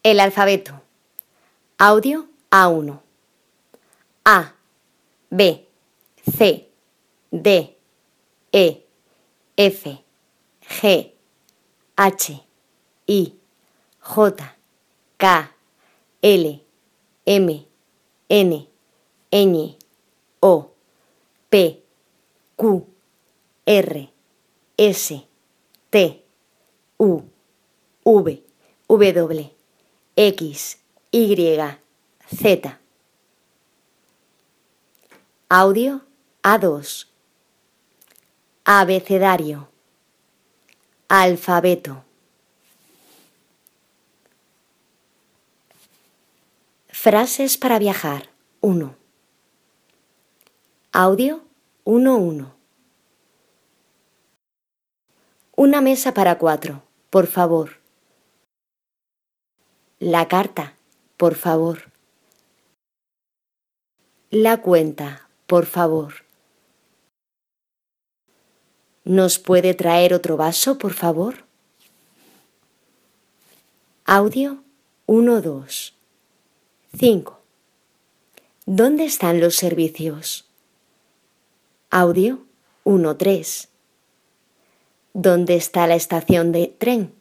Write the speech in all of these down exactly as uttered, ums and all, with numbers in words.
El alfabeto. Audio A uno. A, B, C, D, E, F, G, H, I, J, K, L, M, N, Ñ, O, P, Q, R, S, T, U, V, W, X, Y, Z. Audio A dos. Abecedario. Alfabeto. Frases para viajar. uno. Audio uno uno. Una mesa para cuatro, por favor. La carta, por favor. La cuenta, por favor. ¿Nos puede traer otro vaso, por favor? Audio uno dos. cinco. ¿Dónde están los servicios? Audio uno tres. ¿Dónde está la estación de tren?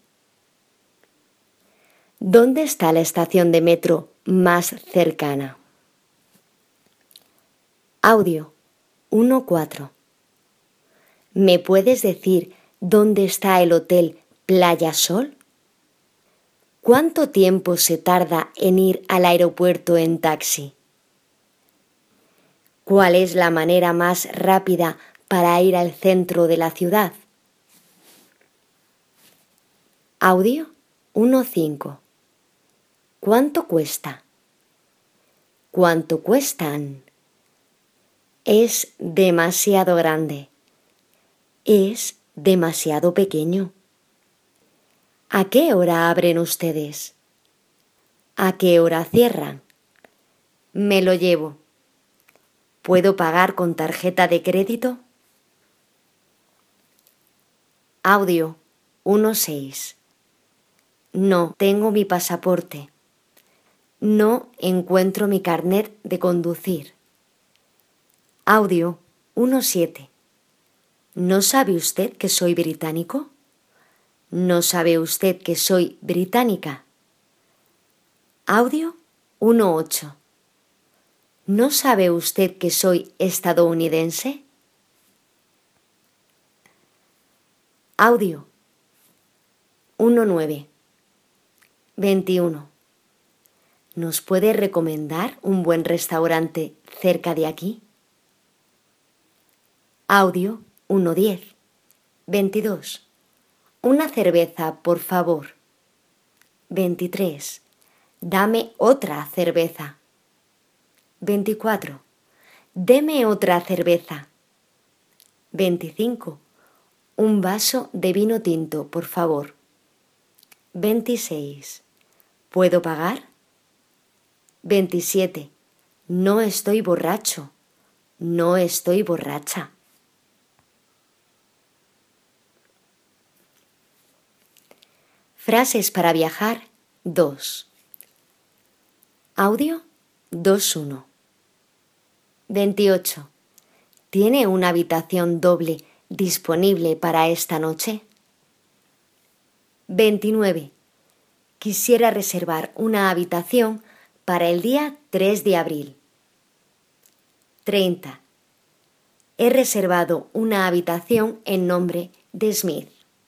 ¿Dónde está la estación de metro más cercana? Audio uno cuatro. ¿Me puedes decir dónde está el hotel Playa Sol? ¿Cuánto tiempo se tarda en ir al aeropuerto en taxi? ¿Cuál es la manera más rápida para ir al centro de la ciudad? Audio uno cinco. ¿Cuánto cuesta? ¿Cuánto cuestan? Es demasiado grande. Es demasiado pequeño. ¿A qué hora abren ustedes? ¿A qué hora cierran? Me lo llevo. ¿Puedo pagar con tarjeta de crédito? Audio uno seis. No tengo mi pasaporte. No encuentro mi carnet de conducir. Audio uno siete. ¿No sabe usted que soy británico? ¿No sabe usted que soy británica? Audio uno ocho. ¿No sabe usted que soy estadounidense? Audio uno nueve. veintiuno. ¿Nos puede recomendar un buen restaurante cerca de aquí? Audio uno diez. veintidós. Una cerveza, por favor. veintitrés. Dame otra cerveza. veinticuatro. Deme otra cerveza. veinticinco. Un vaso de vino tinto, por favor. veintiséis. ¿Puedo pagar? veintisiete. No estoy borracho. No estoy borracha. Frases para viajar dos. Audio dos uno. veintiocho. ¿Tiene una habitación doble disponible para esta noche? veintinueve. Quisiera reservar una habitación para el día tres de abril. treinta. He reservado una habitación en nombre de Smith.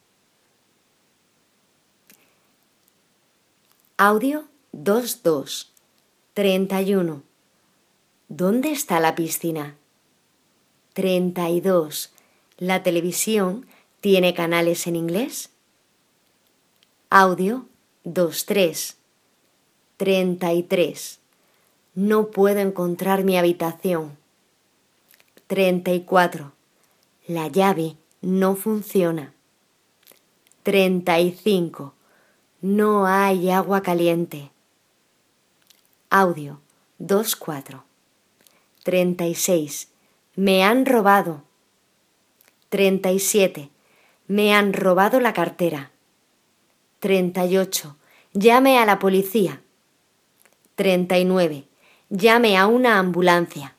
Audio dos dos. treinta y uno. ¿Dónde está la piscina? treinta y dos. ¿La televisión tiene canales en inglés? Audio dos tres. treinta y tres. No puedo encontrar mi habitación. treinta y cuatro. La llave no funciona. treinta y cinco. No hay agua caliente. Audio dos cuatro. treinta y seis. Me han robado. treinta y siete. Me han robado la cartera. treinta y ocho. Llame a la policía. treinta y nueve. Llame a una ambulancia.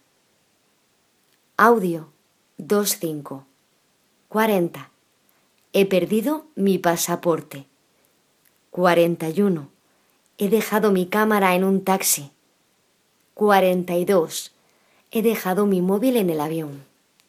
Audio veinticinco. cuarenta. He perdido mi pasaporte. cuarenta y uno. He dejado mi cámara en un taxi. cuarenta y dos. He dejado mi móvil en el avión.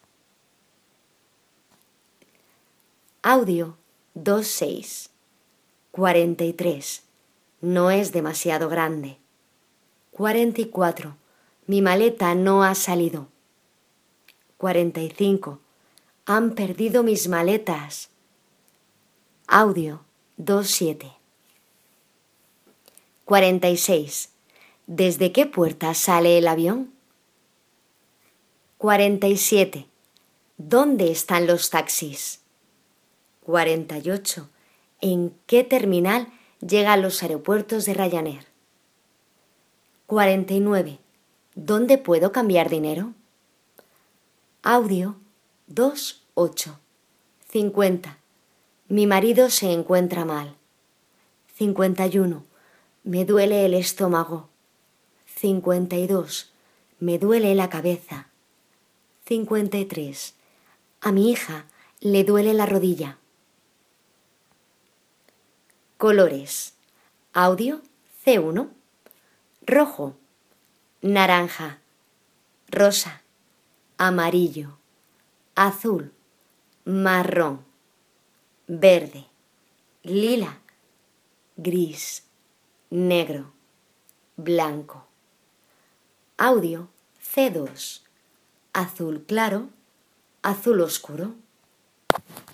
Audio veintiséis. cuarenta y tres. No es demasiado grande. cuarenta y cuatro. Mi maleta no ha salido. cuarenta y cinco. Han perdido mis maletas. Audio veintisiete. cuarenta y seis. ¿Desde qué puerta sale el avión? cuarenta y siete. ¿Dónde están los taxis? cuarenta y ocho. ¿En qué terminal llegan los aeropuertos de Ryanair? cuarenta y nueve. ¿Dónde puedo cambiar dinero? Audio veintiocho. cincuenta. Mi marido se encuentra mal. cincuenta y uno. Me duele el estómago. cincuenta y dos. Me duele la cabeza. cincuenta y tres. A mi hija le duele la rodilla. Colores. Audio ce uno. Rojo, naranja, rosa, amarillo, azul, marrón, verde, lila, gris, negro, blanco. Audio ce dos. Azul claro, azul oscuro.